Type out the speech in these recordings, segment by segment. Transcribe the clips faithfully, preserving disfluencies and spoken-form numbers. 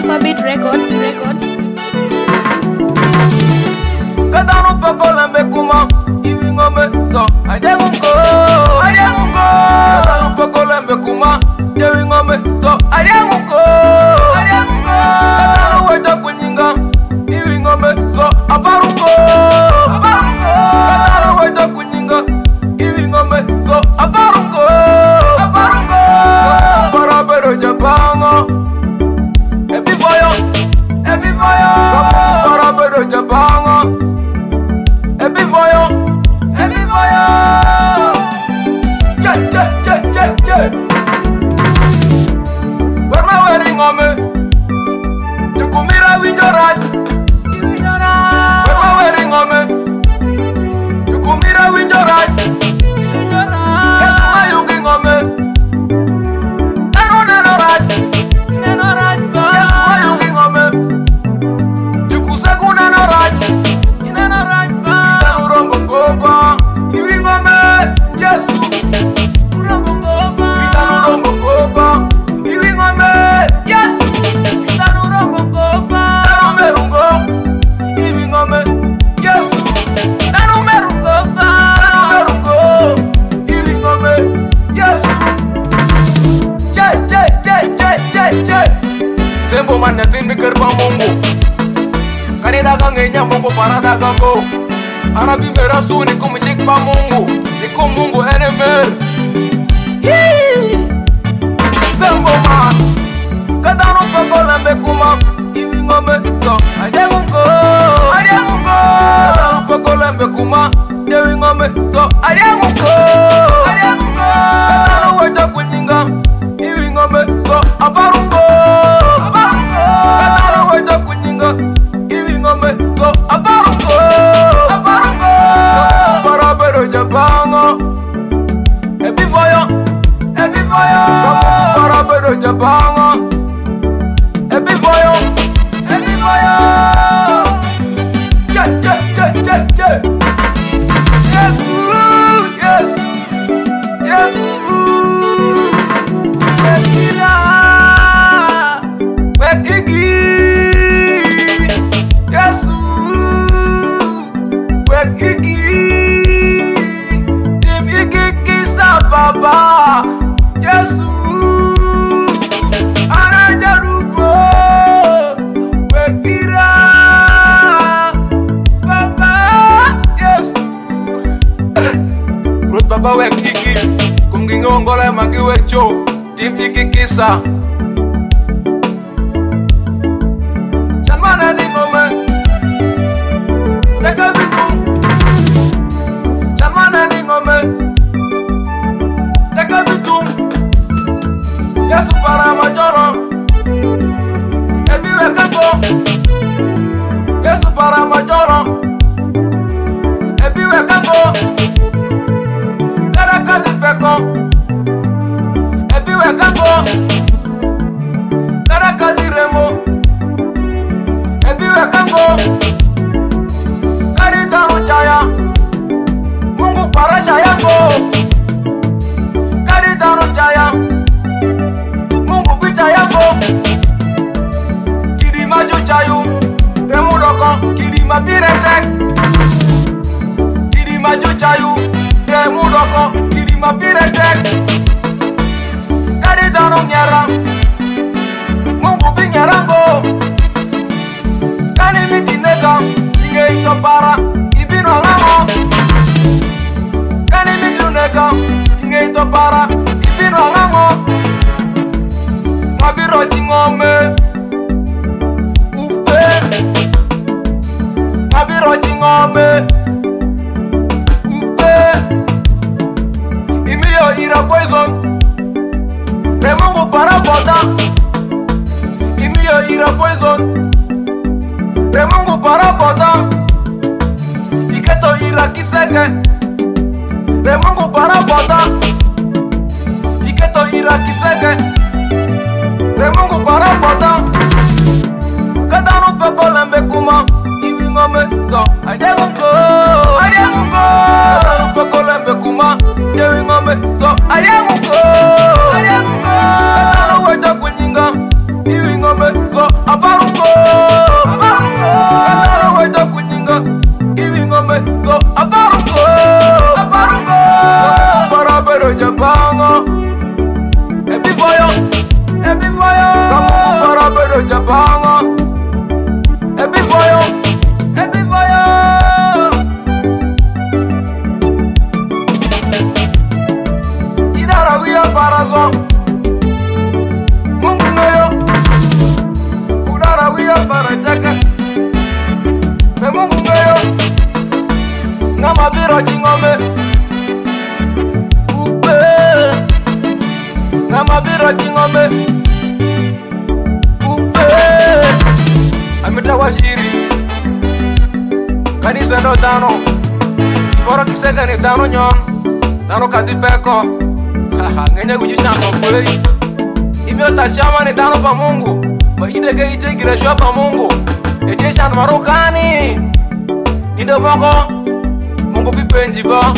Alphabet Records, Records. Katano poko lambe kuma iwi ngome so adengungo adengungo Katano poko lambe kuma iwi ngome so adengungo adengungo Katano weta kunyinga iwi ngome so aparungo aparungo Katano weta kunyinga iwi ngome so aparungo aparungo para pero jabanga ebi foyo ebi foyo para pero jabanga ebi foyo ebi foyo che che che che che where my wedding on me you come here with your rat where my wedding on me you come here with your rat yes my young on me no no no rat no rat yes my young on me you kusa kuna no rat no rat Goba, you ngome, Yesu. Urombo goba, urombo goba, you ngome, Yesu. Urombo goba, urombo, you ngome, Yesu. Urombo goba, urombo, you ngome, Yesu. Je je je je je je. Sembo mana tindi kerba Mungu. Kani dagang ngenya Mungu para dagang go. Arabi merasu ni kumjik pa Mungu ni kum Mungu enemer Sembo ma Katano poko lambe kuma iwi ngome to adengungo adengungo Katano poko lambe kuma iwi ngome to adengungo adengungo Katano weta kunyinga iwi ngome to aparungo aparungo Katano weta kunyinga iwi ngome to aparungo Jabanga, ebi foyo, ebi foyo. Para pero Jabanga, ebi foyo, ebi foyo. Che che che che che. Yesu, Yesu, Yesu. Wekila, wekigi. Yesu, wekigi. Baba Yesu anajarubo wekira Baba Yesu Rut Baba wekiki kumgingo ngola magi wecho tim ikikisa Chamana ni ngome Takabitu Chamana ni ngome Yesu para majoro ebi wekako Yesu para majoro ebi wekako Karaka di peko ebi wekako Karaka di remo ebi wekako Karita chaya Mungu para chaya ko Karita chaya Chayango Kidima jo chayu Remu doko Kidima piretek Kidima jo chayu Remu doko Kidima piretek Kadi dano nyara Mungu binyarango Kani miti nega Inge ito para Ibino ngamo Kani miti nega Inge ito para Ibino ngamo Mabiro chingome Upe Mabiro chingome Upe Imiyo ira poison Remungu para bota Imiyo ira poison Remungu para bota Iketo ira kiseke Remungu para bota Iketo ira kiseke Remungu para bota Katano poko lambe kuma iwi ngome so adengungo adengungo Katano poko lambe kuma iwi ngome so adengungo adengungo Katano weta kunyinga iwi ngome so apa Kani sendo dano Poro kisega ni dano nyon Dano kati peko Haha ngene kujishamba kule Imi otachama ni dano pa Mungu Ma ide ke ite gireshwa pa Mungu Eje shan marokani Ide moko Mungu pipenji ba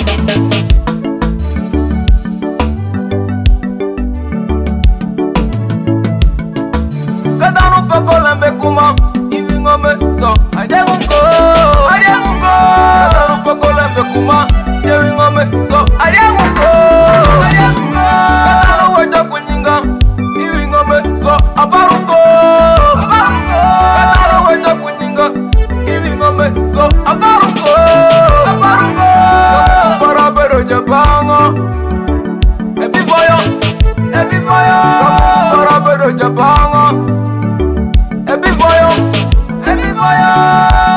Kadano peko lambe kuma Iwi ngome to Adengungo Adengungo Kadano peko lambe kuma Iwi ngome to Adengungo Adengungo Kadano weta kunyinga Iwi ngome to Aparungo Aparungo Kadano weta kunyinga Iwi ngome to Aparungo Aparungo Para pero jabango Ebi foyo Ebi foyo Para pero jabango Ebi foyo Ebi foyo